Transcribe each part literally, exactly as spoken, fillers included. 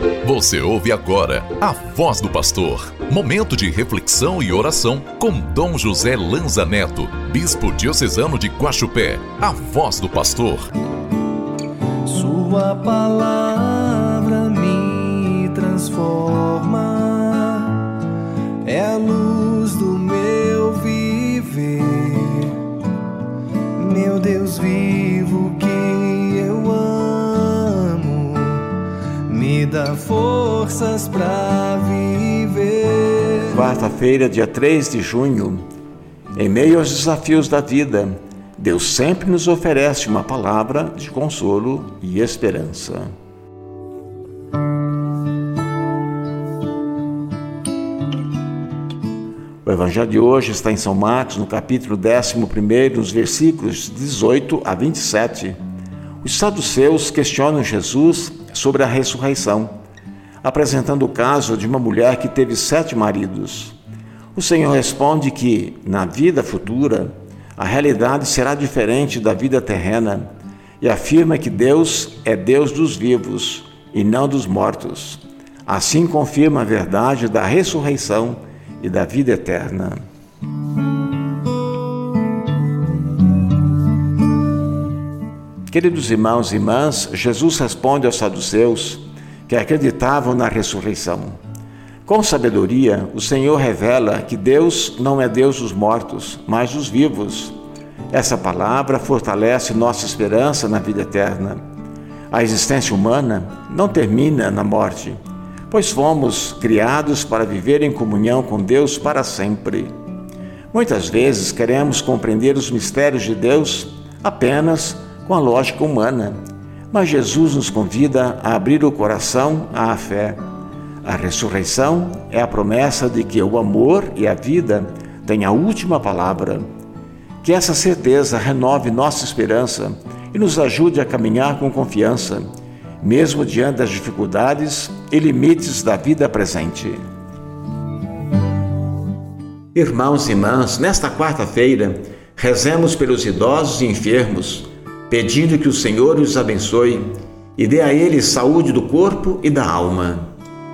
Você ouve agora a Voz do Pastor, momento de reflexão e oração com Dom José Lanza Neto, bispo diocesano de Guaxupé, a Voz do Pastor. Sua palavra me transforma, é a luz do meu viver, meu Deus vivo que eu amo, me dá forças pra viver. Quarta-feira, dia três de junho, em meio aos desafios da vida, Deus sempre nos oferece uma palavra de consolo e esperança. O Evangelho de hoje está em São Marcos, no capítulo décimo primeiro, nos versículos dezoito a vinte e sete. Os saduceus questionam Jesus sobre a ressurreição, apresentando o caso de uma mulher que teve sete maridos. O Senhor responde que, na vida futura, a realidade será diferente da vida terrena e afirma que Deus é Deus dos vivos e não dos mortos. Assim confirma a verdade da ressurreição e da vida eterna. Queridos irmãos e irmãs, Jesus responde aos saduceus que acreditavam na ressurreição. Com sabedoria, o Senhor revela que Deus não é Deus dos mortos, mas dos vivos. Essa palavra fortalece nossa esperança na vida eterna. A existência humana não termina na morte, pois fomos criados para viver em comunhão com Deus para sempre. Muitas vezes queremos compreender os mistérios de Deus apenas com a lógica humana, mas Jesus nos convida a abrir o coração à fé. A ressurreição é a promessa de que o amor e a vida têm a última palavra. Que essa certeza renove nossa esperança e nos ajude a caminhar com confiança, mesmo diante das dificuldades e limites da vida presente. Irmãos e irmãs, nesta quarta-feira, rezemos pelos idosos e enfermos, pedindo que o Senhor os abençoe e dê a eles saúde do corpo e da alma.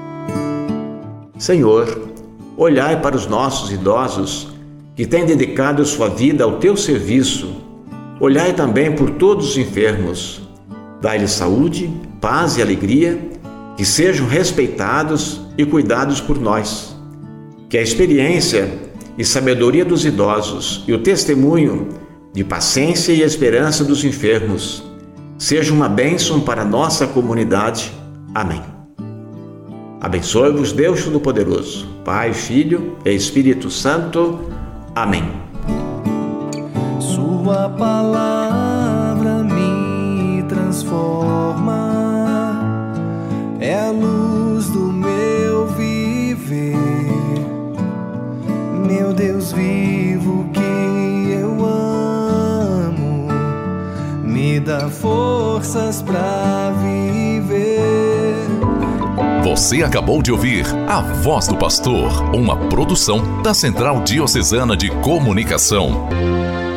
Senhor, olhai para os nossos idosos que têm dedicado sua vida ao teu serviço. Olhai também por todos os enfermos. Dai-lhes saúde, paz e alegria, que sejam respeitados e cuidados por nós. Que a experiência e sabedoria dos idosos e o testemunho de paciência e esperança dos enfermos sejam uma bênção para a nossa comunidade. Amém. Abençoe-vos Deus Todo-Poderoso, Pai, Filho e Espírito Santo. Amém. Sua palavra me transforma, é a luz do meu viver, meu Deus vivo que eu amo, me dá forças pra viver. Você acabou de ouvir A Voz do Pastor, uma produção da Central Diocesana de Comunicação.